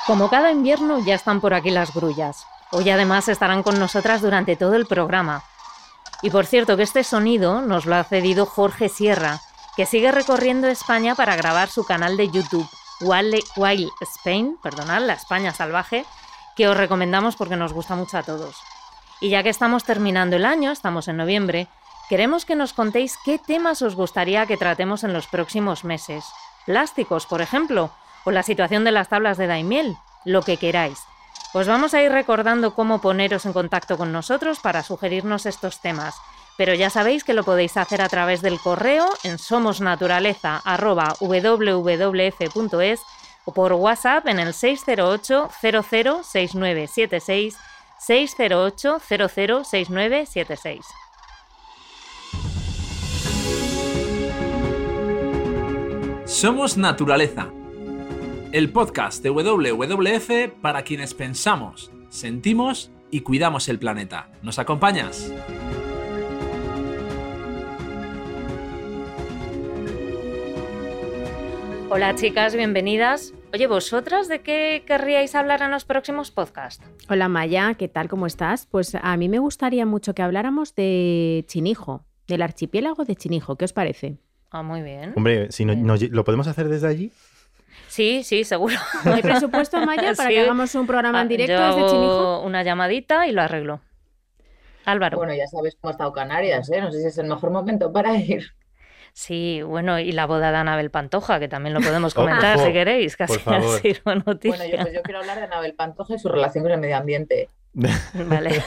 Como cada invierno ya están por aquí las grullas. Hoy además estarán con nosotras durante todo el programa. Y por cierto que este sonido nos lo ha cedido Jorge Sierra, que sigue recorriendo España para grabar su canal de YouTube, Wild Spain, perdonad, la España salvaje, que os recomendamos porque nos gusta mucho a todos. Y ya que estamos terminando el año, estamos en noviembre, queremos que nos contéis qué temas os gustaría que tratemos en los próximos meses. Plásticos, por ejemplo, o la situación de las tablas de Daimiel, lo que queráis. Os vamos a ir recordando cómo poneros en contacto con nosotros para sugerirnos estos temas, pero ya sabéis que lo podéis hacer a través del correo en somosnaturaleza@wwf.es o por WhatsApp en el 608 00 6976 608 00 6976. Somos Naturaleza, el podcast de WWF para quienes pensamos, sentimos y cuidamos el planeta. ¿Nos acompañas? Hola chicas, bienvenidas. Oye, ¿vosotras de qué querríais hablar en los próximos podcasts? Hola Maya, ¿qué tal? ¿Cómo estás? Pues a mí me gustaría mucho que habláramos de Chinijo, del archipiélago de Chinijo. ¿Qué os parece? Ah, muy bien. Hombre, si ¿lo podemos hacer desde allí? Sí, seguro. ¿No hay presupuesto, Maya, para Sí. que hagamos un programa en directo yo desde Chinijo? hago una llamadita y lo arreglo. Álvaro. Bueno, ya sabes cómo ha estado Canarias, ¿eh? No sé si es el mejor momento para ir. Sí, bueno, y la boda de Anabel Pantoja, que también lo podemos comentar si queréis, casi por favor. ha sido noticia. Bueno, yo quiero hablar de Anabel Pantoja y su relación con el medio ambiente. Vale.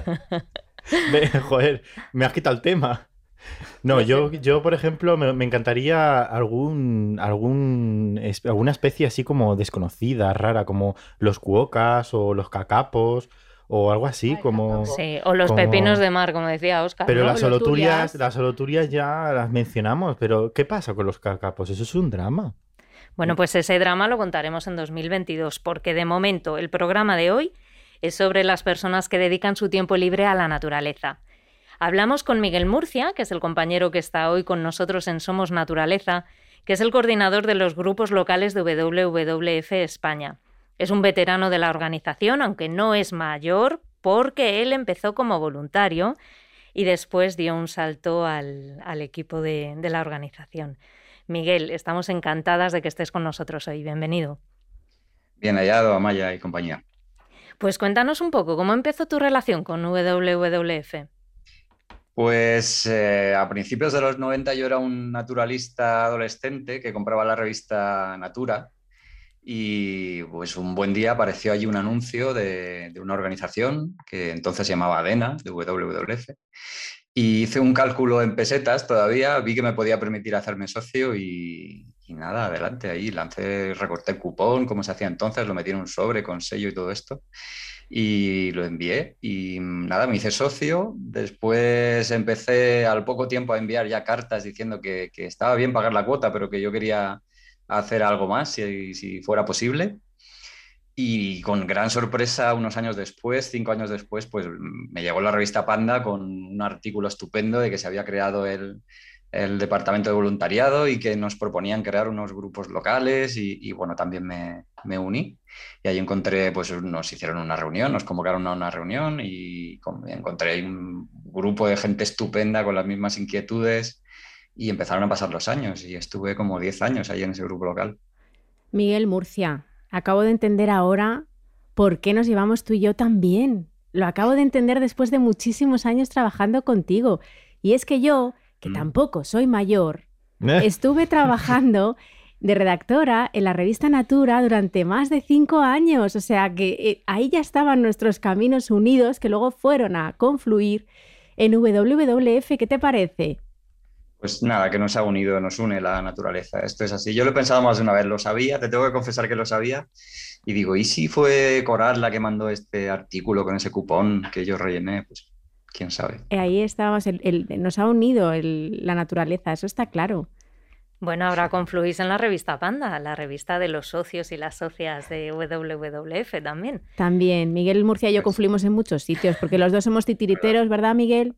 Joder, me has quitado el tema. No, yo por ejemplo, me encantaría alguna especie así como desconocida, rara, como los cuocas o los cacapos o algo así, Ay, como... cacapos. Sí, o los pepinos de mar, como decía Óscar. Pero ¿no? las Holoturias. holoturias ya las mencionamos, pero ¿qué pasa con los cacapos? Eso es un drama. Bueno, pues ese drama lo contaremos en 2022, porque de momento el programa de hoy es sobre las personas que dedican su tiempo libre a la naturaleza. Hablamos con Miguel Murcia, que es el compañero que está hoy con nosotros en Somos Naturaleza, que es el coordinador de los grupos locales de WWF España. Es un veterano de la organización, aunque no es mayor, porque él empezó como voluntario y después dio un salto al equipo de la organización. Miguel, estamos encantadas de que estés con nosotros hoy. Bienvenido. Bien hallado, Amaya y compañía. Pues cuéntanos un poco, ¿cómo empezó tu relación con WWF? Pues a principios de los 90 yo era un naturalista adolescente que compraba la revista Natura y pues un buen día apareció allí un anuncio de una organización que entonces se llamaba ADENA, de WWF, y hice un cálculo en pesetas todavía, vi que me podía permitir hacerme socio y nada, adelante, ahí recorté el cupón, como se hacía entonces, lo metí en un sobre con sello y todo esto. Y lo envié y nada, me hice socio. Después empecé al poco tiempo a enviar ya cartas diciendo que estaba bien pagar la cuota, pero que yo quería hacer algo más si fuera posible. Y con gran sorpresa, unos años después, 5 años después, pues me llegó la revista Panda con un artículo estupendo de que se había creado el departamento de voluntariado y que nos proponían crear unos grupos locales y bueno, también me uní. Y ahí encontré, pues nos hicieron una reunión, nos convocaron a una reunión y encontré un grupo de gente estupenda con las mismas inquietudes y empezaron a pasar los años y estuve como 10 años ahí en ese grupo local. Miguel Murcia, acabo de entender ahora por qué nos llevamos tú y yo tan bien. Lo acabo de entender después de muchísimos años trabajando contigo. Y es que yo, que tampoco soy mayor, estuve trabajando de redactora en la revista Natura durante más de 5 años. O sea que ahí ya estaban nuestros caminos unidos que luego fueron a confluir en WWF. ¿Qué te parece? Pues nada, que nos ha unido, nos une la naturaleza. Esto es así. Yo lo he pensado más de una vez, lo sabía, te tengo que confesar que lo sabía. Y digo, ¿y si fue Coral la que mandó este artículo con ese cupón que yo rellené? Pues quién sabe. Ahí estábamos, nos ha unido la naturaleza, eso está claro. Bueno, ahora confluís en la revista Panda, la revista de los socios y las socias de WWF también. También, Miguel Murcia y yo confluimos en muchos sitios, porque los dos somos titiriteros, ¿verdad, Miguel?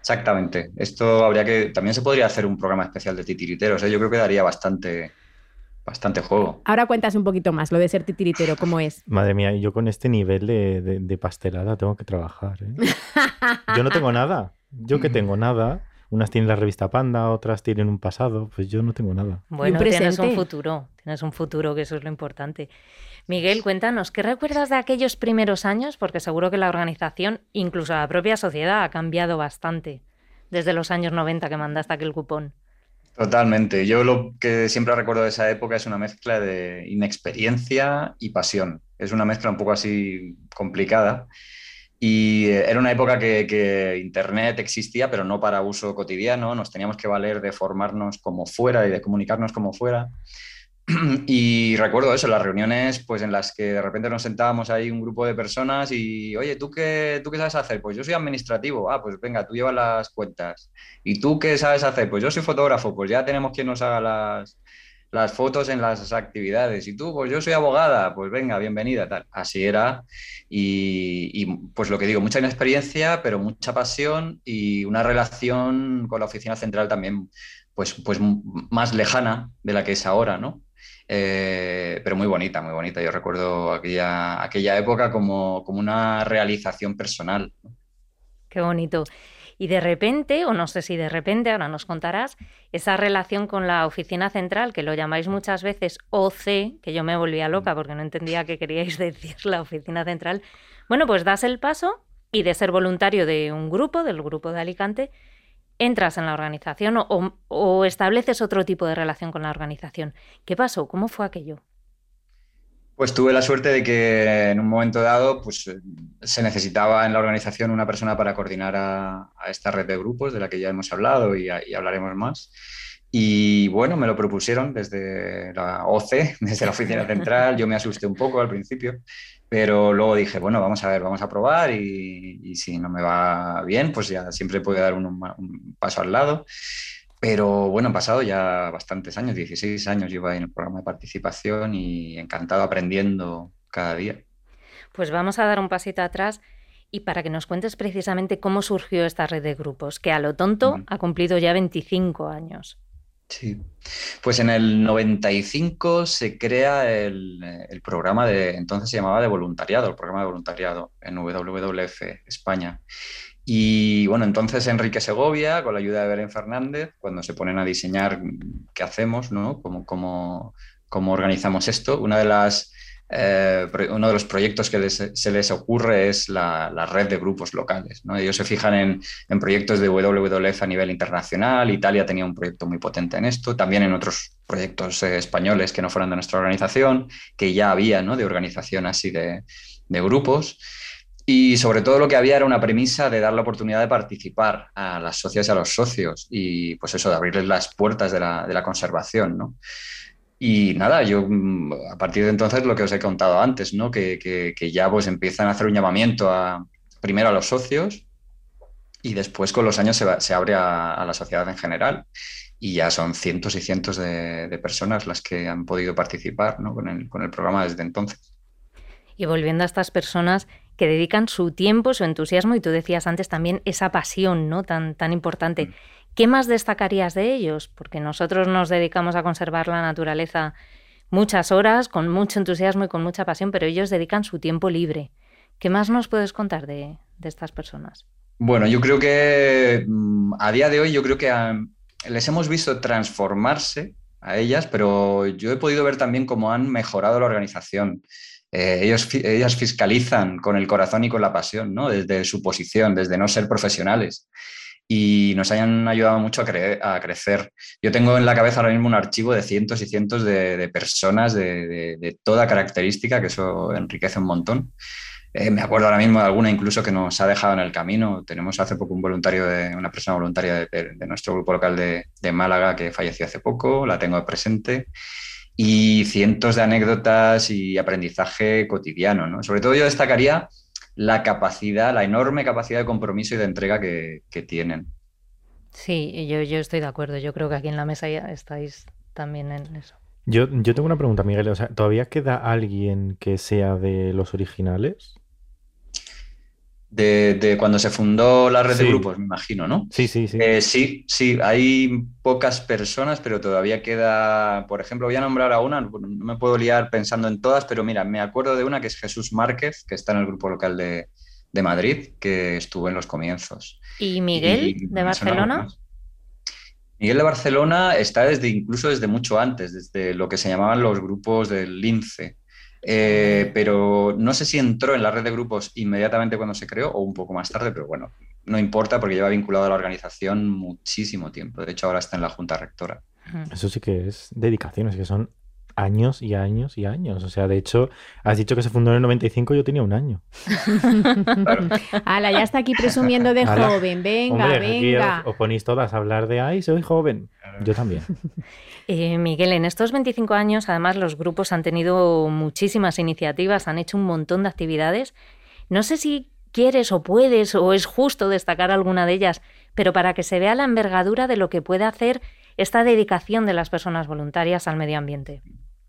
Exactamente. Esto habría que... También se podría hacer un programa especial de titiriteros, ¿eh? Yo creo que daría bastante bastante juego. Ahora cuentas un poquito más, lo de ser titiritero, ¿cómo es? Madre mía, yo con este nivel de pastelada tengo que trabajar, ¿eh? Yo no tengo nada. ¿Yo qué tengo? Nada. Unas tienen la revista Panda, otras tienen un pasado. Pues yo no tengo nada. Bueno, presente. tienes un futuro, que eso es lo importante. Miguel, cuéntanos, ¿qué recuerdas de aquellos primeros años? Porque seguro que la organización, incluso la propia sociedad, ha cambiado bastante desde los años 90 que mandaste aquel cupón. Totalmente. Yo lo que siempre recuerdo de esa época es una mezcla de inexperiencia y pasión. Es una mezcla un poco así complicada. Y era una época que Internet existía, pero no para uso cotidiano. Nos teníamos que valer de formarnos como fuera y de comunicarnos como fuera. Y recuerdo eso, las reuniones pues, en las que de repente nos sentábamos ahí un grupo de personas y, oye, ¿tú qué sabes hacer? Pues yo soy administrativo. Ah, pues venga, tú llevas las cuentas. ¿Y tú qué sabes hacer? Pues yo soy fotógrafo. Pues ya tenemos quien nos haga las fotos en las actividades. Y tú, pues yo soy abogada. Pues venga, bienvenida. Tal. Así era. Pues lo que digo, mucha inexperiencia, pero mucha pasión y una relación con la oficina central también pues más lejana de la que es ahora, ¿no? Pero muy bonita, muy bonita. Yo recuerdo aquella época como una realización personal. Qué bonito. Y de repente, o no sé si de repente, ahora nos contarás, esa relación con la oficina central, que lo llamáis muchas veces OC, que yo me volvía loca porque no entendía qué queríais decir la oficina central. Bueno, pues das el paso y de ser voluntario de un grupo, del grupo de Alicante, entras en la organización o estableces otro tipo de relación con la organización. ¿Qué pasó? ¿Cómo fue aquello? Pues tuve la suerte de que en un momento dado pues, se necesitaba en la organización una persona para coordinar a esta red de grupos de la que ya hemos hablado y hablaremos más. Y bueno, me lo propusieron desde la OC, desde la oficina central. Yo me asusté un poco al principio, pero luego dije, bueno, vamos a ver, vamos a probar y si no me va bien, pues ya siempre puedo dar un paso al lado. Pero bueno, han pasado ya bastantes años, 16 años llevo ahí en el programa de participación y encantado aprendiendo cada día. Pues vamos a dar un pasito atrás y para que nos cuentes precisamente cómo surgió esta red de grupos, que a lo tonto ha cumplido ya 25 años. Sí, pues en el 95 se crea el programa entonces se llamaba de voluntariado, el programa de voluntariado en WWF España. Y bueno, entonces Enrique Segovia, con la ayuda de Belén Fernández, cuando se ponen a diseñar qué hacemos, ¿no? Cómo organizamos esto, uno de los proyectos que se les ocurre es la red de grupos locales, ¿no? Ellos se fijan en proyectos de WWF a nivel internacional. Italia tenía un proyecto muy potente en esto, también en otros proyectos españoles que no fueran de nuestra organización, que ya había, ¿no? De organización así de grupos. Y sobre todo lo que había era una premisa de dar la oportunidad de participar a las socias y a los socios y pues eso, de abrirles las puertas de la conservación, ¿no? Y nada, yo a partir de entonces lo que os he contado antes, ¿no? Que ya pues empiezan a hacer un llamamiento primero a los socios y después con los años se abre a la sociedad en general y ya son cientos y cientos de personas las que han podido participar, ¿no? con el programa desde entonces. Y volviendo a estas personas que dedican su tiempo, su entusiasmo y tú decías antes también esa pasión, ¿no? tan importante. ¿Qué más destacarías de ellos? Porque nosotros nos dedicamos a conservar la naturaleza muchas horas, con mucho entusiasmo y con mucha pasión, pero ellos dedican su tiempo libre. ¿Qué más nos puedes contar de estas personas? Bueno, yo creo que a día de hoy yo creo que les hemos visto transformarse a ellas, pero yo he podido ver también cómo han mejorado la organización. Ellas fiscalizan con el corazón y con la pasión, ¿no? Desde su posición, desde no ser profesionales. Y nos hayan ayudado mucho a crecer. Yo tengo en la cabeza ahora mismo un archivo de cientos y cientos de personas de toda característica, que eso enriquece un montón. Me acuerdo ahora mismo de alguna incluso que nos ha dejado en el camino. Tenemos hace poco una persona voluntaria de nuestro grupo local de Málaga que falleció hace poco, la tengo presente. Y cientos de anécdotas y aprendizaje cotidiano, ¿no? Sobre todo yo destacaría la enorme capacidad de compromiso y de entrega que tienen. Sí, yo estoy de acuerdo. Yo creo que aquí en la mesa ya estáis también en eso. Yo tengo una pregunta, Miguel. O sea, ¿todavía queda alguien que sea de los originales? De cuando se fundó la red de Sí. grupos, me imagino, ¿no? Sí. Sí, hay pocas personas, pero todavía queda, por ejemplo, voy a nombrar a una, no me puedo liar pensando en todas, pero mira, me acuerdo de una que es Jesús Márquez, que está en el grupo local de Madrid, que estuvo en los comienzos. ¿Y Miguel, Y de me son algunos Barcelona? más. Miguel de Barcelona está incluso desde mucho antes, desde lo que se llamaban los grupos del Lince. Hombre. Pero no sé si entró en la red de grupos inmediatamente cuando se creó o un poco más tarde, pero bueno, no importa porque lleva vinculado a la organización muchísimo tiempo. De hecho, ahora está en la Junta Rectora. Eso sí que es dedicación, es que son años y años y años. O sea, de hecho, has dicho que se fundó en el 95 y yo tenía 1 año. Claro. Ala, ya está aquí presumiendo de Ala. joven. Venga, Hombre, aquí venga. os ponéis todas a hablar de, ay, soy joven. Yo también. Miguel, en estos 25 años, además, los grupos han tenido muchísimas iniciativas, han hecho un montón de actividades. No sé si quieres o puedes o es justo destacar alguna de ellas, pero para que se vea la envergadura de lo que puede hacer esta dedicación de las personas voluntarias al medio ambiente.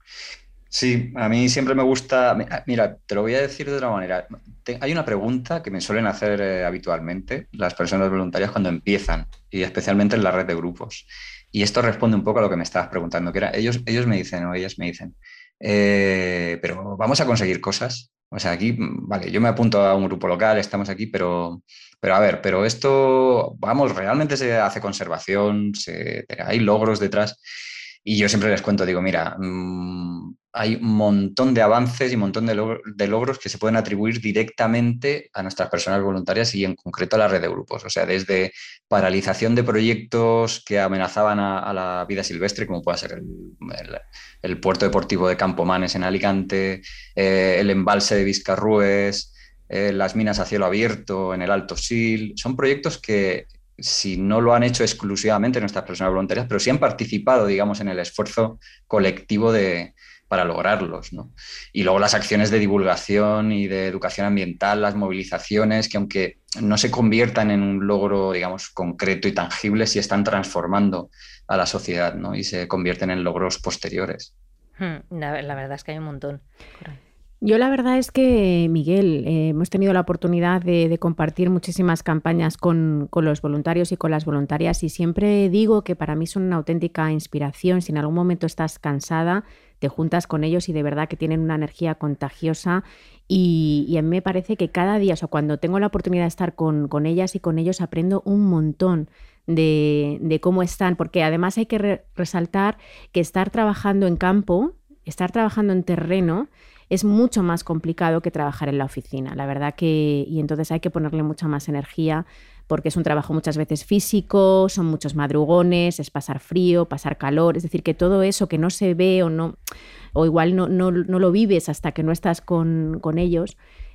Sí, a mí siempre me gusta. Mira, te lo voy a decir de otra manera. Hay una pregunta que me suelen hacer habitualmente las personas voluntarias cuando empiezan, y especialmente en la red de grupos. Y esto responde un poco a lo que me estabas preguntando, que era, ellos me dicen, o ellas me dicen, pero vamos a conseguir cosas. O sea, aquí, vale, yo me apunto a un grupo local, estamos aquí, pero a ver, pero esto, vamos, realmente se hace conservación, hay logros detrás. Y yo siempre les cuento, digo, mira, hay un montón de avances y un montón de logros que se pueden atribuir directamente a nuestras personas voluntarias y en concreto a la red de grupos. O sea, desde paralización de proyectos que amenazaban a la vida silvestre, como puede ser el puerto deportivo de Campomanes en Alicante, el embalse de Viscarrues, las minas a cielo abierto en el Alto Sil. Son proyectos que, si no lo han hecho exclusivamente nuestras personas voluntarias, pero sí han participado, digamos, en el esfuerzo colectivo para lograrlos, ¿no? Y luego las acciones de divulgación y de educación ambiental, las movilizaciones, que aunque no se conviertan en un logro, digamos, concreto y tangible, sí están transformando a la sociedad, ¿no? Y se convierten en logros posteriores. La verdad es que hay un montón. Yo la verdad es que, Miguel, hemos tenido la oportunidad de compartir muchísimas campañas con los voluntarios y con las voluntarias y siempre digo que para mí son una auténtica inspiración. Si en algún momento estás cansada, te juntas con ellos y de verdad que tienen una energía contagiosa y a mí me parece que cada día, o sea, cuando tengo la oportunidad de estar con ellas y con ellos, aprendo un montón de cómo están, porque además hay que resaltar que estar trabajando en campo, estar trabajando en terreno, es mucho más complicado que trabajar en la oficina, la verdad que, y entonces hay que ponerle mucha más energía porque es un trabajo muchas veces físico, son muchos madrugones, es pasar frío, pasar calor, es decir, que todo eso que no se ve o igual no lo vives hasta que no estás con ellos,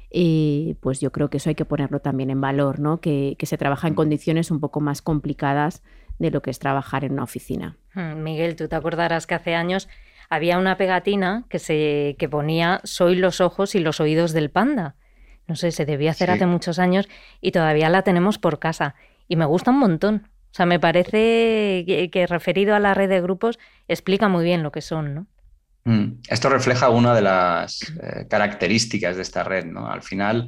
pues yo creo que eso hay que ponerlo también en valor, ¿no? Que se trabaja en condiciones un poco más complicadas de lo que es trabajar en una oficina. Miguel, tú te acordarás que hace años había una pegatina que ponía "Soy los ojos y los oídos del panda". No sé, se debía hacer hace muchos años y todavía la tenemos por casa. Y me gusta un montón. O sea, me parece que referido a la red de grupos explica muy bien lo que son, ¿no? Esto refleja una de las características de esta red, ¿no? Al final,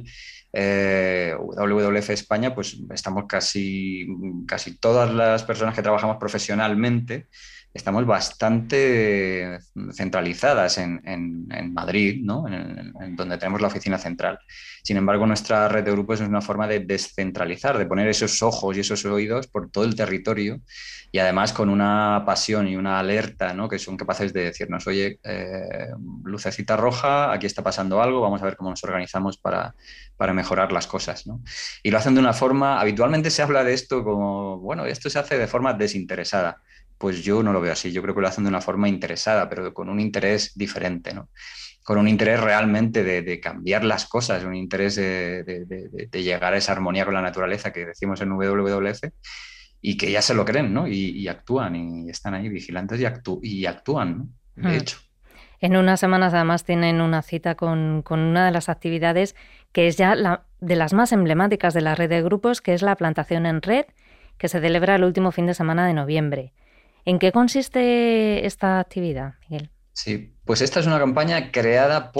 WWF España, pues estamos casi todas las personas que trabajamos profesionalmente, estamos bastante centralizadas en Madrid, ¿no? En donde tenemos la oficina central. Sin embargo, nuestra red de grupos es una forma de descentralizar, de poner esos ojos y esos oídos por todo el territorio y además con una pasión y una alerta, ¿no? Que son capaces de decirnos, oye, lucecita roja, aquí está pasando algo, vamos a ver cómo nos organizamos para mejorar las cosas, ¿no? Y lo hacen de una forma, habitualmente se habla de esto como, bueno, esto se hace de forma desinteresada. Pues yo no lo veo así, yo creo que lo hacen de una forma interesada, pero con un interés diferente, ¿no? Con un interés realmente de cambiar las cosas, un interés de llegar a esa armonía con la naturaleza que decimos en WWF y que ya se lo creen, ¿no? Y actúan y están ahí vigilantes y actúan, ¿no? De hecho. En unas semanas además tienen una cita con una de las actividades que es ya de las más emblemáticas de la red de grupos, que es la plantación en red, que se celebra el último fin de semana de noviembre. ¿En qué consiste esta actividad, Miguel? Sí, pues esta es una campaña creada por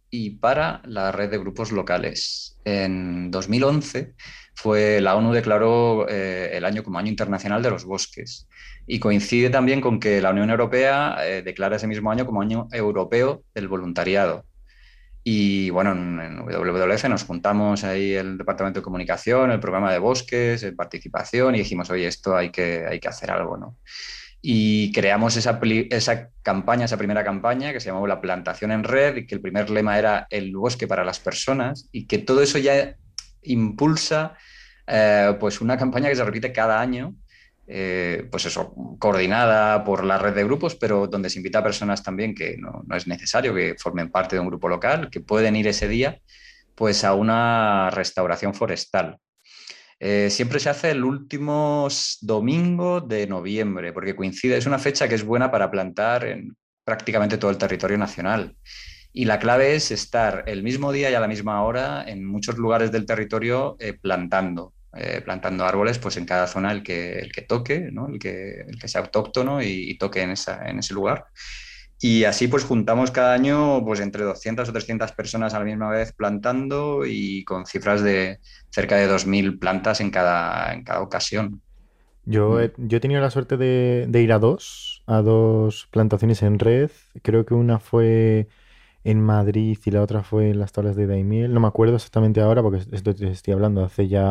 y para la red de grupos locales. En 2011 la ONU declaró el año como Año Internacional de los Bosques y coincide también con que la Unión Europea declara ese mismo año como Año Europeo del Voluntariado. Y bueno, en WWF nos juntamos ahí el Departamento de Comunicación, el programa de bosques, participación y dijimos, oye, esto hay que hacer algo, ¿no? Y creamos esa campaña, esa primera campaña que se llamó La Plantación en Red y que el primer lema era el bosque para las personas y que todo eso ya impulsa pues una campaña que se repite cada año, pues eso, coordinada por la red de grupos, pero donde se invita a personas también que no es necesario que formen parte de un grupo local, que pueden ir ese día pues a una restauración forestal. Siempre se hace el último domingo de noviembre, porque coincide, es una fecha que es buena para plantar en prácticamente todo el territorio nacional. Y la clave es estar el mismo día y a la misma hora en muchos lugares del territorio plantando árboles, pues en cada zona el que toque, ¿no? el que sea autóctono y toque en ese lugar. Y así pues juntamos cada año pues entre 200 o 300 personas a la misma vez plantando y con cifras de cerca de 2.000 plantas en cada ocasión. Yo he tenido la suerte de ir a dos plantaciones en red. Creo que una fue en Madrid y la otra fue en las Tablas de Daimiel. No me acuerdo exactamente ahora porque estoy hablando hace ya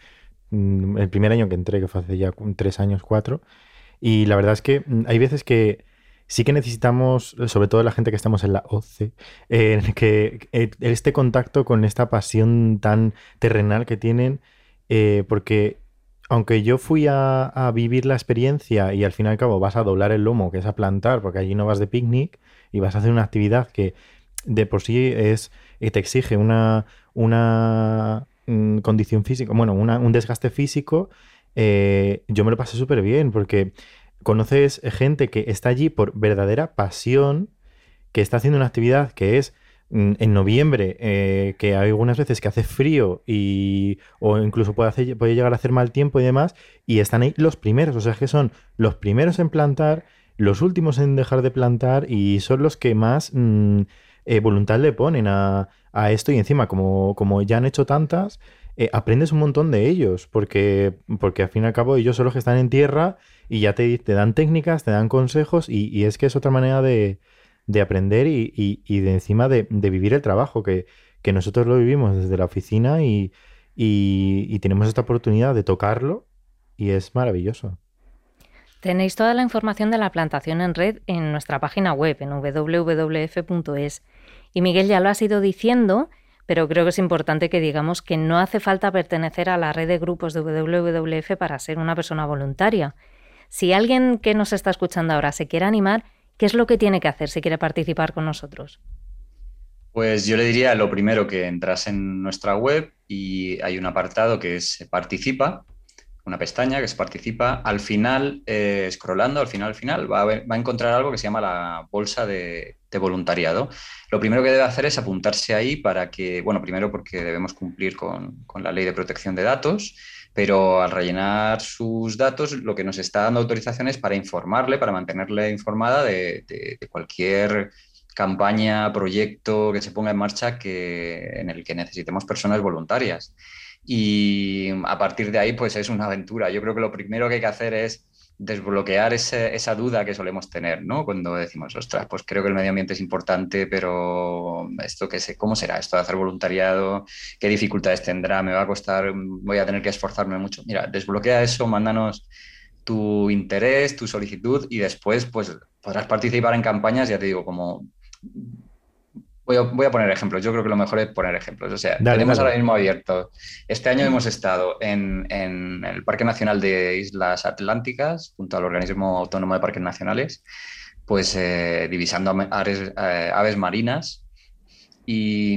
el primer año que entré, que fue hace ya 3 años, 4. Y la verdad es que hay veces que sí que necesitamos, sobre todo la gente que estamos en la OCE, que este contacto con esta pasión tan terrenal que tienen, porque aunque yo fui a vivir la experiencia y al fin y al cabo vas a doblar el lomo, que es a plantar, porque allí no vas de picnic y vas a hacer una actividad que de por sí te exige una condición física, bueno, un desgaste físico. Yo me lo pasé súper bien porque conoces gente que está allí por verdadera pasión, que está haciendo una actividad que es en noviembre, que hay algunas veces que hace frío o incluso puede llegar a hacer mal tiempo y demás, y están ahí los primeros, o sea, que son los primeros en plantar, los últimos en dejar de plantar y son los que más voluntad le ponen a esto y encima, como ya han hecho tantas, aprendes un montón de ellos, porque al fin y al cabo ellos son los que están en tierra y ya te dan técnicas, te dan consejos y es que es otra manera de aprender y de encima de vivir el trabajo, que nosotros lo vivimos desde la oficina y tenemos esta oportunidad de tocarlo y es maravilloso. Tenéis toda la información de la plantación en red en nuestra página web, en www.es. Y Miguel ya lo has ido diciendo, pero creo que es importante que digamos que no hace falta pertenecer a la red de grupos de WWF para ser una persona voluntaria. Si alguien que nos está escuchando ahora se quiere animar, ¿qué es lo que tiene que hacer si quiere participar con nosotros? Pues yo le diría lo primero que entras en nuestra web y hay un apartado que es Participa, una pestaña que es Participa. Al final, scrollando, al final, va a encontrar algo que se llama la bolsa de voluntariado. Lo primero que debe hacer es apuntarse ahí para que, bueno, primero porque debemos cumplir con la ley de protección de datos, pero al rellenar sus datos lo que nos está dando autorización es para informarle, para mantenerle informada de cualquier campaña, proyecto que se ponga en marcha en el que necesitemos personas voluntarias. Y a partir de ahí, pues es una aventura. Yo creo que lo primero que hay que hacer es desbloquear esa duda que solemos tener, ¿no? Cuando decimos, ostras, pues creo que el medio ambiente es importante, pero ¿cómo será esto de hacer voluntariado? ¿Qué dificultades tendrá? ¿Me va a costar? ¿Voy a tener que esforzarme mucho? Mira, desbloquea eso, mándanos tu interés, tu solicitud y después pues podrás participar en campañas, ya te digo, como... Voy a poner ejemplos. Yo creo que lo mejor es poner ejemplos. O sea, tenemos ahora mismo abierto. Este año hemos estado en el Parque Nacional de Islas Atlánticas, junto al Organismo Autónomo de Parques Nacionales, pues divisando aves marinas y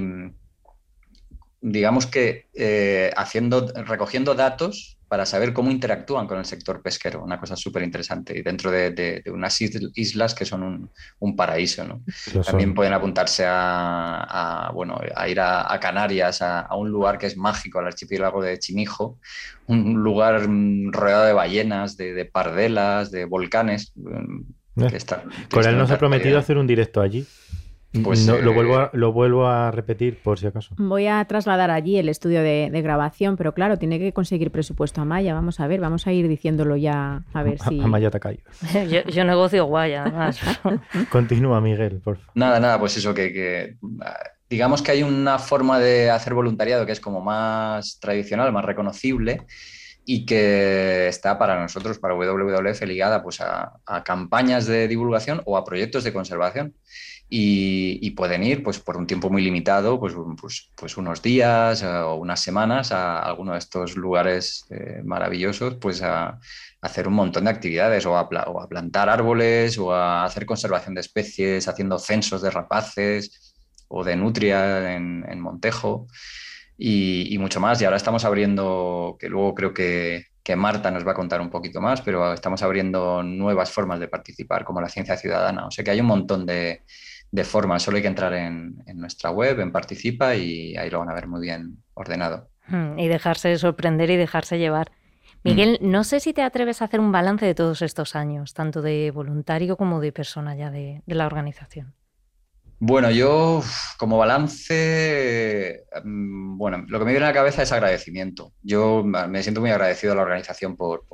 digamos que recogiendo datos para saber cómo interactúan con el sector pesquero, una cosa súper interesante. Y dentro de unas islas que son un paraíso, ¿no? También pueden apuntarse a ir a Canarias, a un lugar que es mágico, al archipiélago de Chimijo, un lugar rodeado de ballenas, de pardelas, de volcanes. Coral nos ha prometido hacer un directo allí. Pues, No, lo vuelvo a repetir por si acaso. Voy a trasladar allí el estudio de grabación, pero claro, tiene que conseguir presupuesto Amaya. Vamos a ver, vamos a ir diciéndolo ya a ver si... Amaya Takayo. yo negocio guay, además. Continúa, Miguel, por favor. Nada, pues eso, que digamos que hay una forma de hacer voluntariado que es como más tradicional, más reconocible y que está para nosotros, para WWF, ligada pues a campañas de divulgación o a proyectos de conservación. Y pueden ir pues, por un tiempo muy limitado, pues unos días o unas semanas a alguno de estos lugares maravillosos, pues a hacer un montón de actividades o a plantar árboles o a hacer conservación de especies, haciendo censos de rapaces o de nutria en Montejo y mucho más. Y ahora estamos abriendo, que luego creo que Marta nos va a contar un poquito más, pero estamos abriendo nuevas formas de participar, como la ciencia ciudadana. O sea que hay un montón de formas, solo hay que entrar en nuestra web, en Participa, y ahí lo van a ver muy bien ordenado. Y dejarse sorprender y dejarse llevar. Miguel, no sé si te atreves a hacer un balance de todos estos años, tanto de voluntario como de persona ya de la organización. Bueno, yo como balance, bueno, lo que me viene a la cabeza es agradecimiento. Yo me siento muy agradecido a la organización por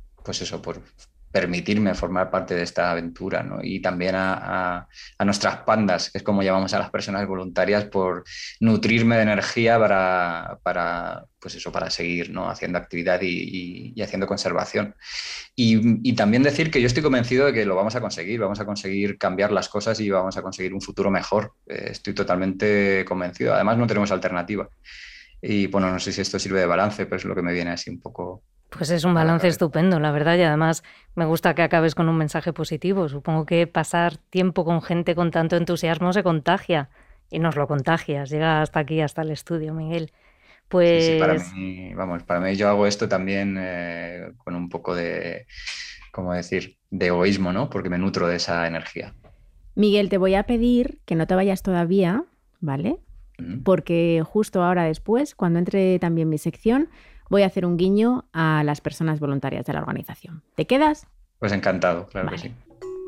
permitirme formar parte de esta aventura, ¿no? Y también a nuestras pandas, que es como llamamos a las personas voluntarias, por nutrirme de energía para seguir, ¿no? Haciendo actividad y haciendo conservación. Y también decir que yo estoy convencido de que lo vamos a conseguir cambiar las cosas y vamos a conseguir un futuro mejor. Estoy totalmente convencido. Además, no tenemos alternativa. Y bueno, no sé si esto sirve de balance, pero es lo que me viene así un poco... Pues es un balance estupendo, la verdad, y además me gusta que acabes con un mensaje positivo. Supongo que pasar tiempo con gente con tanto entusiasmo se contagia, y nos lo contagias, llega hasta aquí, hasta el estudio, Miguel. Pues... Sí, para mí yo hago esto también con un poco de, ¿cómo decir?, de egoísmo, ¿no? Porque me nutro de esa energía. Miguel, te voy a pedir que no te vayas todavía, ¿vale? Porque justo ahora después, cuando entre también mi sección, voy a hacer un guiño a las personas voluntarias de la organización. ¿Te quedas? Pues encantado, claro vale. Que sí.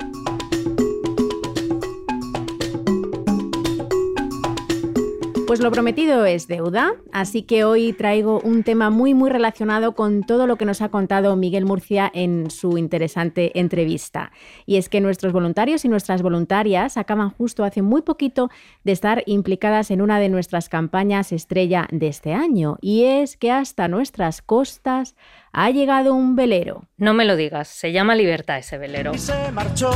Pues lo prometido es deuda, así que hoy traigo un tema muy relacionado con todo lo que nos ha contado Miguel Murcia en su interesante entrevista. Y es que nuestros voluntarios y nuestras voluntarias acaban justo hace muy poquito de estar implicadas en una de nuestras campañas estrella de este año. Y es que hasta nuestras costas ha llegado un velero. No me lo digas, se llama Libertad ese velero. Y se marchó.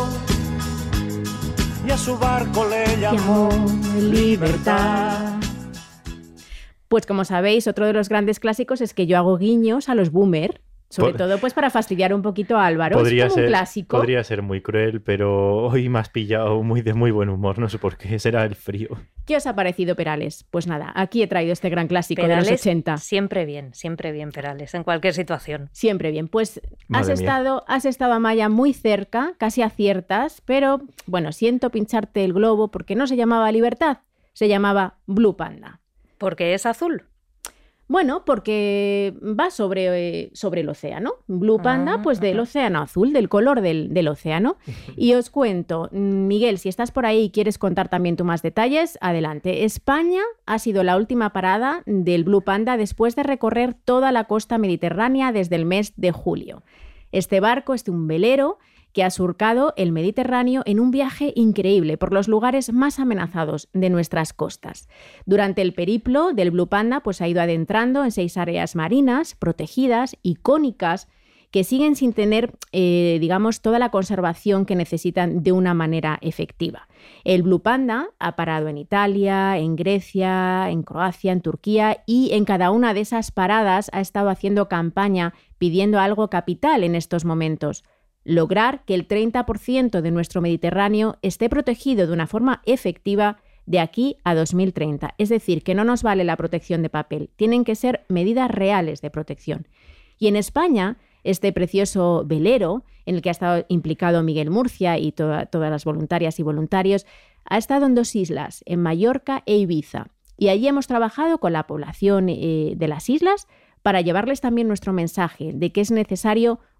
Y a su barco le llamó Libertad. Pues como sabéis, otro de los grandes clásicos es que yo hago guiños a los boomer, sobre todo pues para fastidiar un poquito a Álvaro. Es como un clásico. Podría ser muy cruel, pero hoy me has pillado de muy buen humor, no sé por qué, será el frío. ¿Qué os ha parecido, Perales? Pues nada, aquí he traído este gran clásico Perales, de los 80. Siempre bien, Perales, en cualquier situación. Siempre bien. Pues has estado, Amaya, muy cerca, casi aciertas, pero bueno, siento pincharte el globo porque no se llamaba Libertad, se llamaba Blue Panda. ¿Por qué es azul? Bueno, porque va sobre el océano. Blue Panda, pues del océano azul, del color del océano. Y os cuento, Miguel, si estás por ahí y quieres contar también tú más detalles, adelante. España ha sido la última parada del Blue Panda después de recorrer toda la costa mediterránea desde el mes de julio. Este barco es un velero que ha surcado el Mediterráneo en un viaje increíble por los lugares más amenazados de nuestras costas. Durante el periplo del Blue Panda pues ha ido adentrando en 6 áreas marinas protegidas, icónicas, que siguen sin tener, toda la conservación que necesitan de una manera efectiva. El Blue Panda ha parado en Italia, en Grecia, en Croacia, en Turquía, y en cada una de esas paradas ha estado haciendo campaña pidiendo algo capital en estos momentos: lograr que el 30% de nuestro Mediterráneo esté protegido de una forma efectiva de aquí a 2030. Es decir, que no nos vale la protección de papel, tienen que ser medidas reales de protección. Y en España, este precioso velero, en el que ha estado implicado Miguel Murcia y todas las voluntarias y voluntarios, ha estado en 2 islas, en Mallorca e Ibiza. Y allí hemos trabajado con la población de las islas para llevarles también nuestro mensaje de que es necesario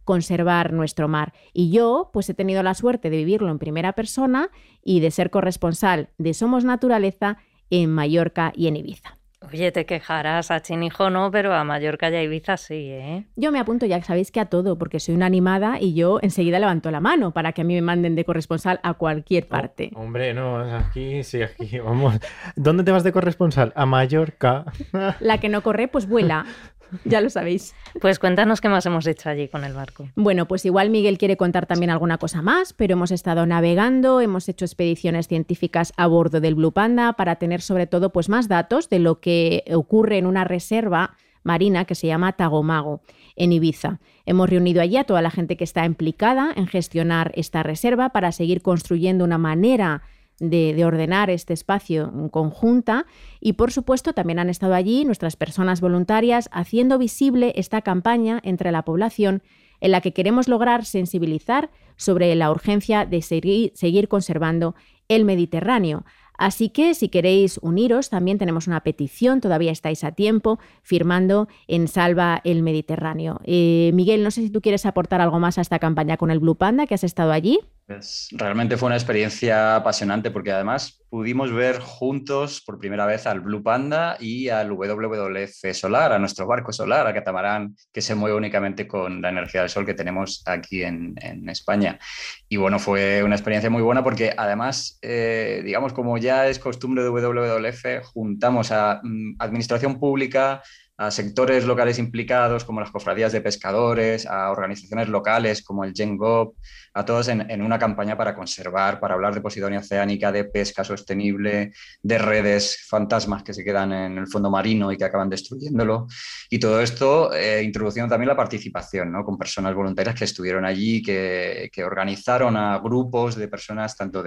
conservar nuestro mar. Y yo pues he tenido la suerte de vivirlo en primera persona y de ser corresponsal de Somos Naturaleza en Mallorca y en Ibiza. Oye, te quejarás, a Chinijo no, pero a Mallorca y a Ibiza sí, ¿eh? Yo me apunto, ya sabéis que a todo, porque soy una animada y yo enseguida levanto la mano para que a mí me manden de corresponsal a cualquier parte. Hombre, no, aquí, vamos. ¿Dónde te vas de corresponsal? A Mallorca. La que no corre, pues vuela. Ya lo sabéis. Pues cuéntanos qué más hemos hecho allí con el barco. Bueno, pues igual Miguel quiere contar también alguna cosa más, pero hemos estado navegando, hemos hecho expediciones científicas a bordo del Blue Panda para tener sobre todo pues más datos de lo que ocurre en una reserva marina que se llama Tagomago, en Ibiza. Hemos reunido allí a toda la gente que está implicada en gestionar esta reserva para seguir construyendo una manera de ordenar este espacio en conjunta y, por supuesto, también han estado allí nuestras personas voluntarias haciendo visible esta campaña entre la población en la que queremos lograr sensibilizar sobre la urgencia de seguir conservando el Mediterráneo. Así que si queréis uniros, también tenemos una petición, todavía estáis a tiempo, firmando en Salva el Mediterráneo. Miguel, no sé si tú quieres aportar algo más a esta campaña con el Blue Panda, que has estado allí. Pues realmente fue una experiencia apasionante porque además pudimos ver juntos por primera vez al Blue Panda y al WWF Solar, a nuestro barco solar, a catamarán que se mueve únicamente con la energía del sol que tenemos aquí en España. Y bueno, fue una experiencia muy buena porque además, digamos, como ya es costumbre de WWF, juntamos a administración pública, a sectores locales implicados como las cofradías de pescadores, a organizaciones locales como el GenGov, a todos en una campaña para conservar, para hablar de Posidonia oceánica, de pesca sostenible, de redes fantasmas que se quedan en el fondo marino y que acaban destruyéndolo. Y todo esto introduciendo también la participación, ¿no? Con personas voluntarias que estuvieron allí, que organizaron a grupos de personas tanto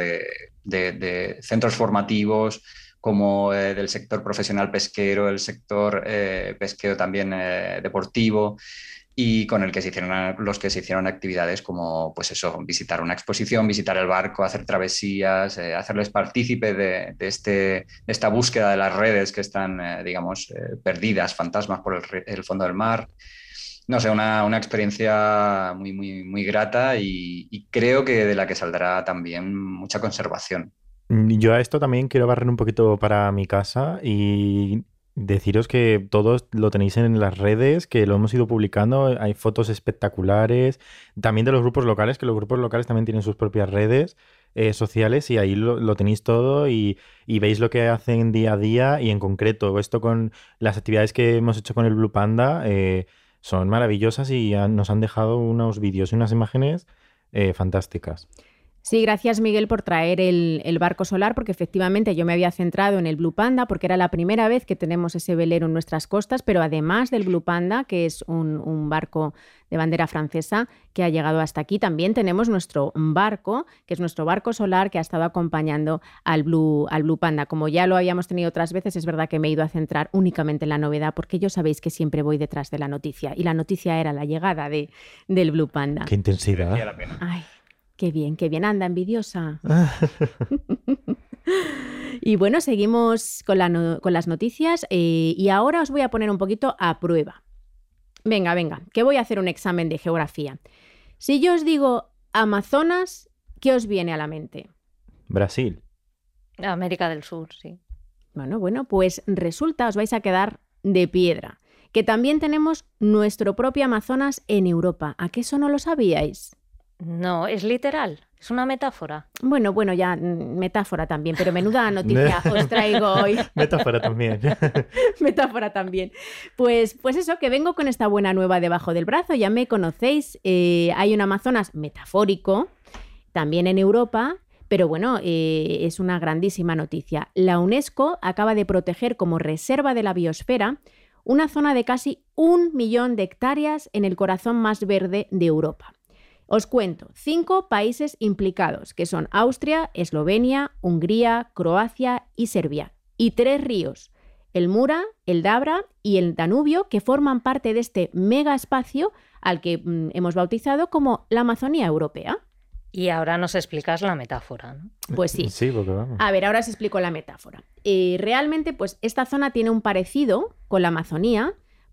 de centros formativos como del sector profesional pesquero, el sector pesquero también deportivo, y con el que los que se hicieron actividades como, pues eso, visitar una exposición, visitar el barco, hacer travesías, hacerles partícipe de esta búsqueda de las redes que están, digamos, perdidas, fantasmas por el fondo del mar. No sé, una experiencia muy, muy, muy grata y creo que de la que saldrá también mucha conservación. Yo a esto también quiero barrer un poquito para mi casa y deciros que todos lo tenéis en las redes, que lo hemos ido publicando, hay fotos espectaculares, también de los grupos locales, que los grupos locales también tienen sus propias redes sociales y ahí lo tenéis todo y veis lo que hacen día a día y en concreto esto con las actividades que hemos hecho con el Blue Panda son maravillosas y nos han dejado unos vídeos y unas imágenes fantásticas. Sí, gracias Miguel por traer el barco solar, porque efectivamente yo me había centrado en el Blue Panda porque era la primera vez que tenemos ese velero en nuestras costas, pero además del Blue Panda, que es un barco de bandera francesa que ha llegado hasta aquí, también tenemos nuestro barco, que es nuestro barco solar que ha estado acompañando al Blue Panda. Como ya lo habíamos tenido otras veces, es verdad que me he ido a centrar únicamente en la novedad, porque yo sabéis que siempre voy detrás de la noticia, y la noticia era la llegada del Blue Panda. ¡Qué intensidad! Ay. Qué bien, anda, envidiosa. Y bueno, seguimos con las noticias y ahora os voy a poner un poquito a prueba. Venga, que voy a hacer un examen de geografía. Si yo os digo Amazonas, ¿qué os viene a la mente? Brasil. América del Sur, sí. Bueno, pues resulta, os vais a quedar de piedra, que también tenemos nuestro propio Amazonas en Europa. ¿A qué eso no lo sabíais? No, es literal, es una metáfora. Bueno, ya metáfora también, pero menuda noticia os traigo hoy. Metáfora también. Metáfora también. Pues eso, que vengo con esta buena nueva debajo del brazo, ya me conocéis. Hay un Amazonas metafórico, también en Europa, pero bueno, es una grandísima noticia. La UNESCO acaba de proteger como reserva de la biosfera una zona de casi 1 millón de hectáreas en el corazón más verde de Europa. Os cuento, 5 países implicados, que son Austria, Eslovenia, Hungría, Croacia y Serbia. Y 3 ríos, el Mura, el Dabra y el Danubio, que forman parte de este mega espacio al que hemos bautizado como la Amazonía Europea. Y ahora nos explicas la metáfora, ¿no? Pues sí. Sí, porque vamos. A ver, ahora os explico la metáfora. Realmente, pues esta zona tiene un parecido con la Amazonía,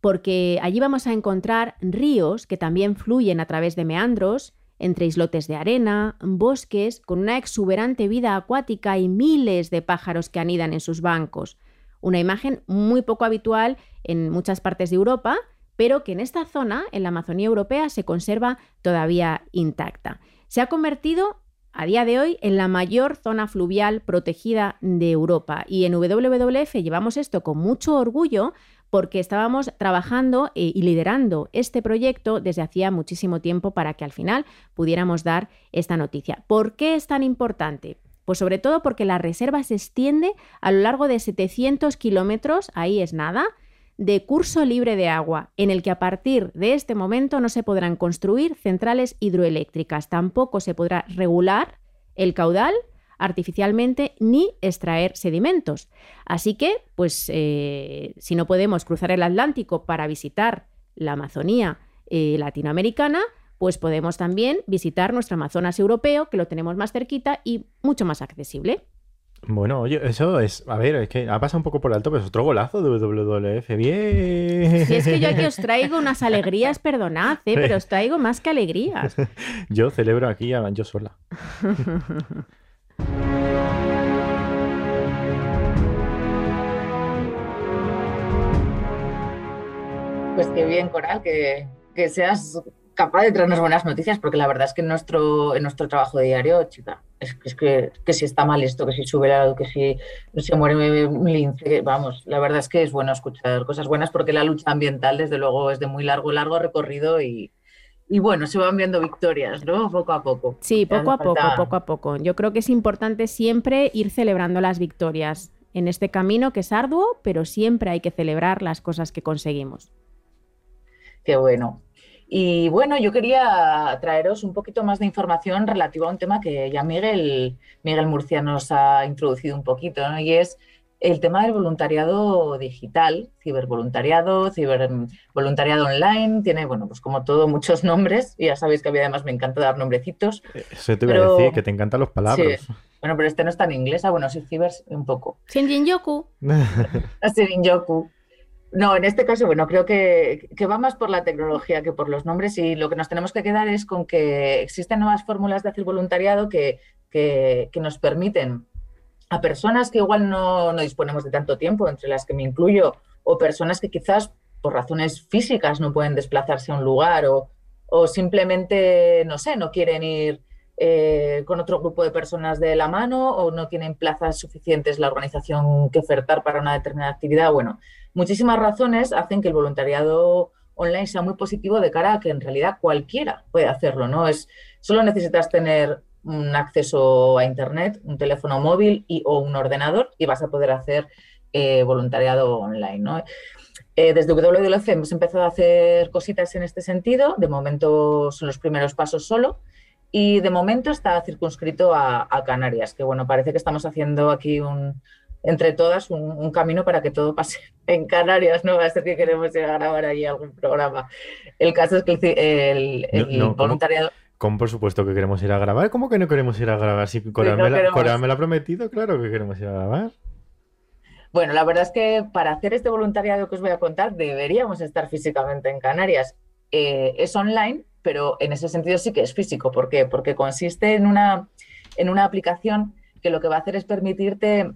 porque allí vamos a encontrar ríos que también fluyen a través de meandros, entre islotes de arena, bosques con una exuberante vida acuática y miles de pájaros que anidan en sus bancos. Una imagen muy poco habitual en muchas partes de Europa, pero que en esta zona, en la Amazonía europea, se conserva todavía intacta. Se ha convertido a día de hoy en la mayor zona fluvial protegida de Europa, y en WWF llevamos esto con mucho orgullo porque estábamos trabajando y liderando este proyecto desde hacía muchísimo tiempo para que al final pudiéramos dar esta noticia. ¿Por qué es tan importante? Pues sobre todo porque la reserva se extiende a lo largo de 700 kilómetros, ahí es nada, de curso libre de agua, en el que a partir de este momento no se podrán construir centrales hidroeléctricas, tampoco se podrá regular el caudal artificialmente ni extraer sedimentos. Así que, pues, si no podemos cruzar el Atlántico para visitar la Amazonía latinoamericana, pues podemos también visitar nuestro Amazonas europeo, que lo tenemos más cerquita y mucho más accesible. Bueno, oye, eso es... A ver, es que ha pasado un poco por alto, pero es otro golazo de WWF. ¡Bien! Si es que yo aquí os traigo unas alegrías, perdonad, pero os traigo más que alegrías. Yo celebro aquí yo sola. Pues qué bien, Coral, que seas capaz de traernos buenas noticias, porque la verdad es que en nuestro trabajo diario, chica, es que si está mal esto, que si sube la luz, que si se muere un lince, vamos, la verdad es que es bueno escuchar cosas buenas, porque la lucha ambiental, desde luego, es de muy largo recorrido y bueno, se van viendo victorias, ¿no? Poco a poco. Sí, poco a poco. Yo creo que es importante siempre ir celebrando las victorias en este camino que es arduo, pero siempre hay que celebrar las cosas que conseguimos. Qué bueno. Y bueno, yo quería traeros un poquito más de información relativa a un tema que ya Miguel Murcia nos ha introducido un poquito, ¿no? Y es el tema del voluntariado digital, cibervoluntariado online. Tiene, bueno, pues como todo, muchos nombres. Y ya sabéis que a mí además me encanta dar nombrecitos. Eso te iba a decir, que te encantan los palabras. Sí. Bueno, pero este no está en inglés. Bueno, sí, ciber un poco. Shinjin-yoku. Shinjin-yoku. No, en este caso, bueno, creo que va más por la tecnología que por los nombres, y lo que nos tenemos que quedar es con que existen nuevas fórmulas de hacer voluntariado que nos permiten a personas que igual no disponemos de tanto tiempo, entre las que me incluyo, o personas que quizás por razones físicas no pueden desplazarse a un lugar o simplemente, no sé, no quieren ir con otro grupo de personas de la mano, o no tienen plazas suficientes la organización que ofertar para una determinada actividad. Bueno, muchísimas razones hacen que el voluntariado online sea muy positivo de cara a que en realidad cualquiera puede hacerlo, ¿no? Solo necesitas tener un acceso a internet, un teléfono móvil o un ordenador, y vas a poder hacer voluntariado online, ¿no? Desde WWF hemos empezado a hacer cositas en este sentido. De momento son los primeros pasos solo, y de momento está circunscrito a Canarias, que bueno, parece que estamos haciendo aquí entre todas un camino para que todo pase en Canarias, ¿no? Va a ser que queremos ir a grabar allí algún programa. El caso es que el voluntariado... ¿Cómo por supuesto que queremos ir a grabar? ¿Cómo que no queremos ir a grabar? Si Coral me lo ha prometido, claro que queremos ir a grabar. Bueno, la verdad es que para hacer este voluntariado que os voy a contar deberíamos estar físicamente en Canarias. Es online, pero en ese sentido sí que es físico. ¿Por qué? Porque consiste en una aplicación que lo que va a hacer es permitirte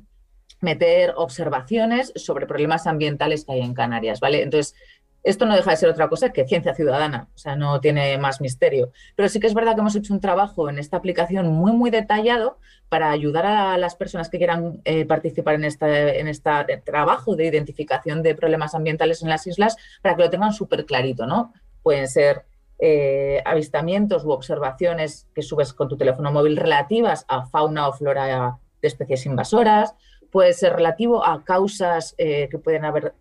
meter observaciones sobre problemas ambientales que hay en Canarias, ¿vale? Entonces, esto no deja de ser otra cosa que ciencia ciudadana, o sea, no tiene más misterio. Pero sí que es verdad que hemos hecho un trabajo en esta aplicación muy, muy detallado para ayudar a las personas que quieran participar en este trabajo de identificación de problemas ambientales en las islas, para que lo tengan súper clarito, ¿no? Pueden ser avistamientos u observaciones que subes con tu teléfono móvil relativas a fauna o flora de especies invasoras. Puede ser relativo a causas que pueden haber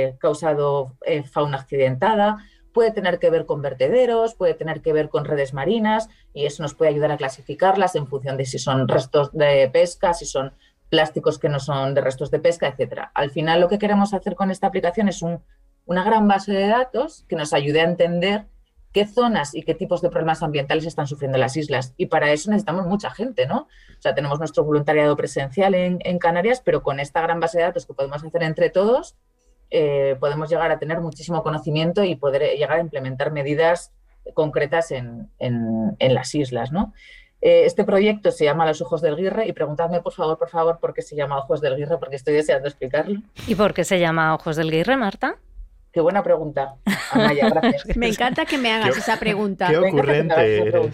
causado fauna accidentada, puede tener que ver con vertederos, puede tener que ver con redes marinas, y eso nos puede ayudar a clasificarlas en función de si son restos de pesca, si son plásticos que no son de restos de pesca, etcétera. Al final, lo que queremos hacer con esta aplicación es una gran base de datos que nos ayude a entender qué zonas y qué tipos de problemas ambientales están sufriendo las islas. Y para eso necesitamos mucha gente, ¿no? O sea, tenemos nuestro voluntariado presencial en Canarias, pero con esta gran base de datos que podemos hacer entre todos, podemos llegar a tener muchísimo conocimiento y poder llegar a implementar medidas concretas en las islas, ¿no? Este proyecto se llama Los Ojos del Guirre y preguntadme, por favor, por qué se llama Ojos del Guirre, porque estoy deseando explicarlo. ¿Y por qué se llama Ojos del Guirre, Marta? Qué buena pregunta, Amaya, gracias. Me encanta que me hagas esa pregunta. Qué ocurrente eres.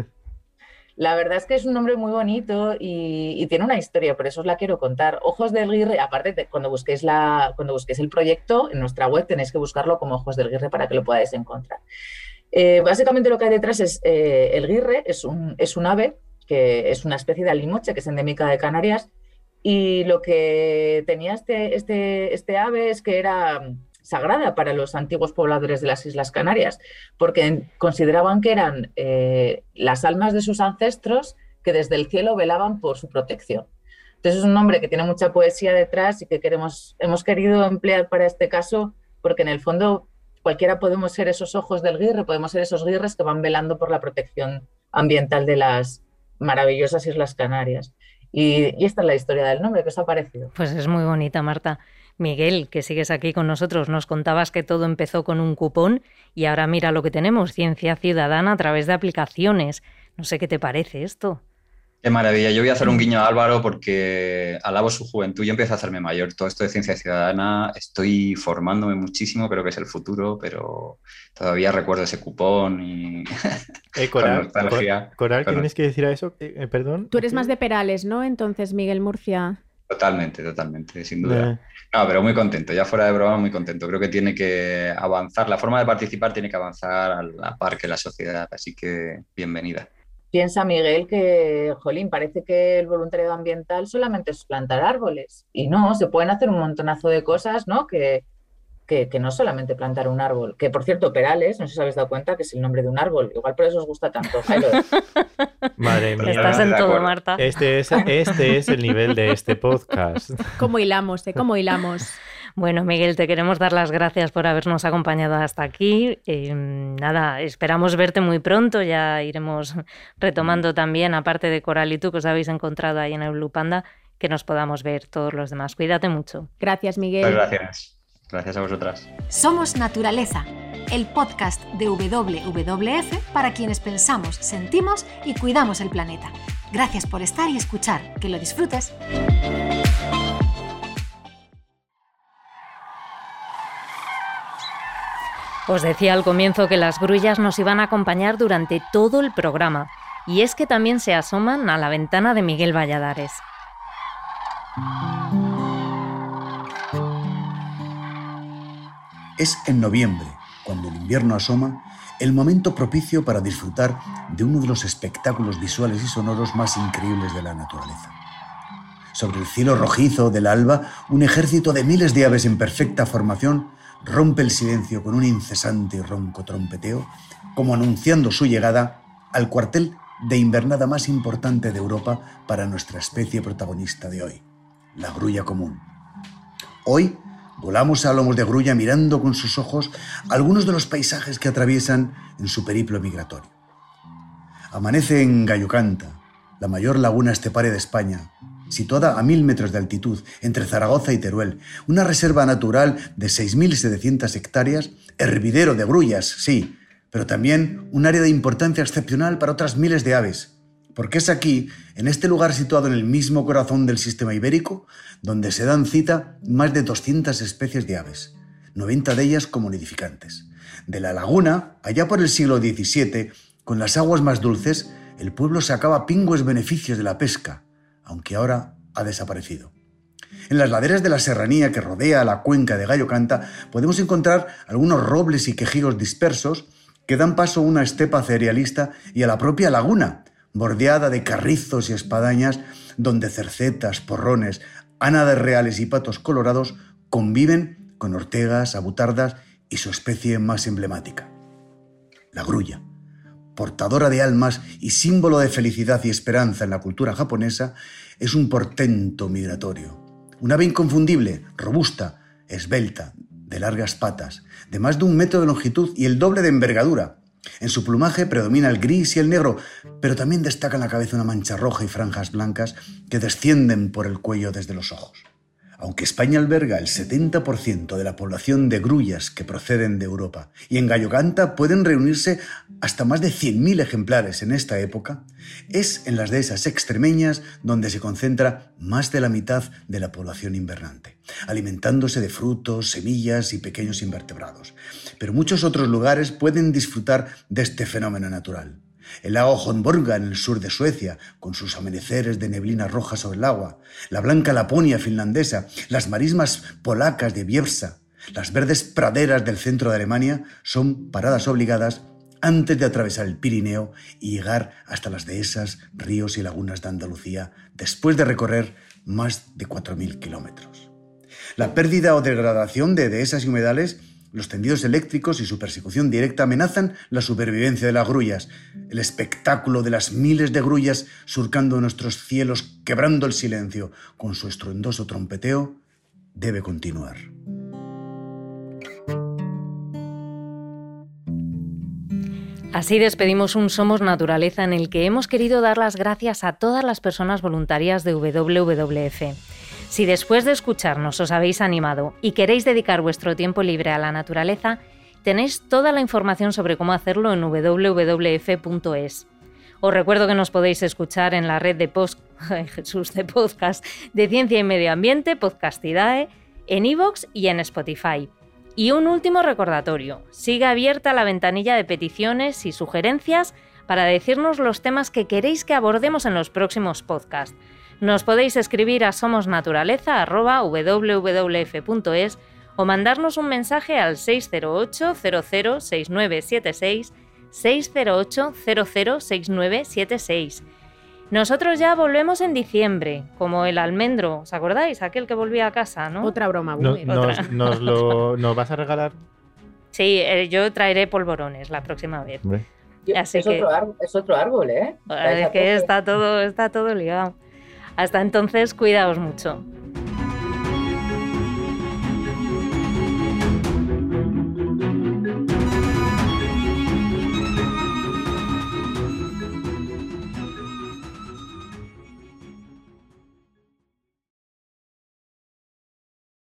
La verdad es que es un nombre muy bonito y tiene una historia, por eso os la quiero contar. Ojos del Guirre, aparte, cuando busquéis el proyecto, en nuestra web tenéis que buscarlo como Ojos del Guirre para que lo podáis encontrar. Básicamente lo que hay detrás es el guirre, es un ave que es una especie de alimoche que es endémica de Canarias, y lo que tenía este ave es que era sagrada para los antiguos pobladores de las Islas Canarias, porque consideraban que eran las almas de sus ancestros que desde el cielo velaban por su protección. Entonces es un nombre que tiene mucha poesía detrás y que hemos querido emplear para este caso, porque en el fondo cualquiera podemos ser esos ojos del guirre, podemos ser esos guirres que van velando por la protección ambiental de las maravillosas Islas Canarias. Y esta es la historia del nombre. ¿Qué os ha parecido? Pues es muy bonita, Marta. Miguel, que sigues aquí con nosotros, nos contabas que todo empezó con un cupón y ahora mira lo que tenemos, ciencia ciudadana a través de aplicaciones. No sé qué te parece esto. Qué maravilla. Yo voy a hacer un guiño a Álvaro porque alabo su juventud. Yo empiezo a hacerme mayor. Todo esto de ciencia ciudadana, estoy formándome muchísimo, creo que es el futuro, pero todavía recuerdo ese cupón y... Coral, ¿qué tienes que decir a eso? Perdón. Tú eres más de Perales, ¿no? Entonces, Miguel Murcia. Totalmente, sin duda. No, pero muy contento. Ya fuera de broma, muy contento. Creo que tiene que avanzar. La forma de participar tiene que avanzar a la par que la sociedad. Así que, bienvenida. Piensa, Miguel, que, jolín, parece que el voluntariado ambiental solamente es plantar árboles. Y no, se pueden hacer un montonazo de cosas, ¿no? Que no solamente plantar un árbol. Que, por cierto, Perales, no sé si os habéis dado cuenta que es el nombre de un árbol. Igual por eso os gusta tanto. Madre mía. Estás en todo, Marta. Este es el nivel de este podcast. ¿Cómo hilamos, ¿Cómo hilamos? Bueno, Miguel, te queremos dar las gracias por habernos acompañado hasta aquí. Nada, esperamos verte muy pronto. Ya iremos retomando también, aparte de Coral y tú, que os habéis encontrado ahí en el Blue Panda, que nos podamos ver todos los demás. Cuídate mucho. Gracias, Miguel. Pues gracias. Gracias a vosotras. Somos Naturaleza, el podcast de WWF para quienes pensamos, sentimos y cuidamos el planeta. Gracias por estar y escuchar. Que lo disfrutes. Os decía al comienzo que las grullas nos iban a acompañar durante todo el programa. Y es que también se asoman a la ventana de Miguel Valladares. Es en noviembre, cuando el invierno asoma, el momento propicio para disfrutar de uno de los espectáculos visuales y sonoros más increíbles de la naturaleza. Sobre el cielo rojizo del alba, un ejército de miles de aves en perfecta formación rompe el silencio con un incesante y ronco trompeteo, como anunciando su llegada al cuartel de invernada más importante de Europa para nuestra especie protagonista de hoy, la grulla común. Hoy volamos a lomos de grulla mirando con sus ojos algunos de los paisajes que atraviesan en su periplo migratorio. Amanece en Gallocanta, la mayor laguna esteparia de España, situada a 1000 metros de altitud entre Zaragoza y Teruel, una reserva natural de 6.700 hectáreas, hervidero de grullas, sí, pero también un área de importancia excepcional para otras miles de aves, porque es aquí, en este lugar situado en el mismo corazón del sistema ibérico, donde se dan cita más de 200 especies de aves, 90 de ellas como nidificantes. De la laguna, allá por el siglo XVII, con las aguas más dulces, el pueblo sacaba pingües beneficios de la pesca, aunque ahora ha desaparecido. En las laderas de la serranía que rodea la cuenca de Gallocanta podemos encontrar algunos robles y quejigos dispersos que dan paso a una estepa cerealista y a la propia laguna, bordeada de carrizos y espadañas, donde cercetas, porrones, ánadas reales y patos colorados conviven con ortegas, abutardas y su especie más emblemática, la grulla. Portadora de almas y símbolo de felicidad y esperanza en la cultura japonesa, es un portento migratorio. Un ave inconfundible, robusta, esbelta, de largas patas, de más de 1 metro de longitud y el doble de envergadura. En su plumaje predomina el gris y el negro, pero también destaca en la cabeza una mancha roja y franjas blancas que descienden por el cuello desde los ojos. Aunque España alberga el 70% de la población de grullas que proceden de Europa y en Galloganta pueden reunirse hasta más de 100.000 ejemplares en esta época, es en las dehesas extremeñas donde se concentra más de la mitad de la población invernante, alimentándose de frutos, semillas y pequeños invertebrados. Pero muchos otros lugares pueden disfrutar de este fenómeno natural. El lago Hornborga en el sur de Suecia, con sus amaneceres de neblina roja sobre el agua, la blanca Laponia finlandesa, las marismas polacas de Bielsa, las verdes praderas del centro de Alemania son paradas obligadas antes de atravesar el Pirineo y llegar hasta las dehesas, ríos y lagunas de Andalucía, después de recorrer más de 4.000 kilómetros. La pérdida o degradación de dehesas y humedales, los tendidos eléctricos y su persecución directa amenazan la supervivencia de las grullas. El espectáculo de las miles de grullas surcando nuestros cielos, quebrando el silencio con su estruendoso trompeteo, debe continuar. Así despedimos un Somos Naturaleza en el que hemos querido dar las gracias a todas las personas voluntarias de WWF. Si después de escucharnos os habéis animado y queréis dedicar vuestro tiempo libre a la naturaleza, tenéis toda la información sobre cómo hacerlo en www.es. Os recuerdo que nos podéis escuchar en la red de podcast de Ciencia y Medio Ambiente, Podcastidae, en iVoox y en Spotify. Y un último recordatorio, sigue abierta la ventanilla de peticiones y sugerencias para decirnos los temas que queréis que abordemos en los próximos podcasts. Nos podéis escribir a somosnaturaleza@wwf.es o mandarnos un mensaje al 608 00 6976, 608 00 6976. Nosotros ya volvemos en diciembre, como el almendro, ¿os acordáis? Aquel que volvía a casa, ¿no? Otra broma. ¿Nos vas a regalar? Sí, yo traeré polvorones la próxima vez. Así es otro árbol, ¿eh? Es que está todo ligado. Hasta entonces, cuidaos mucho.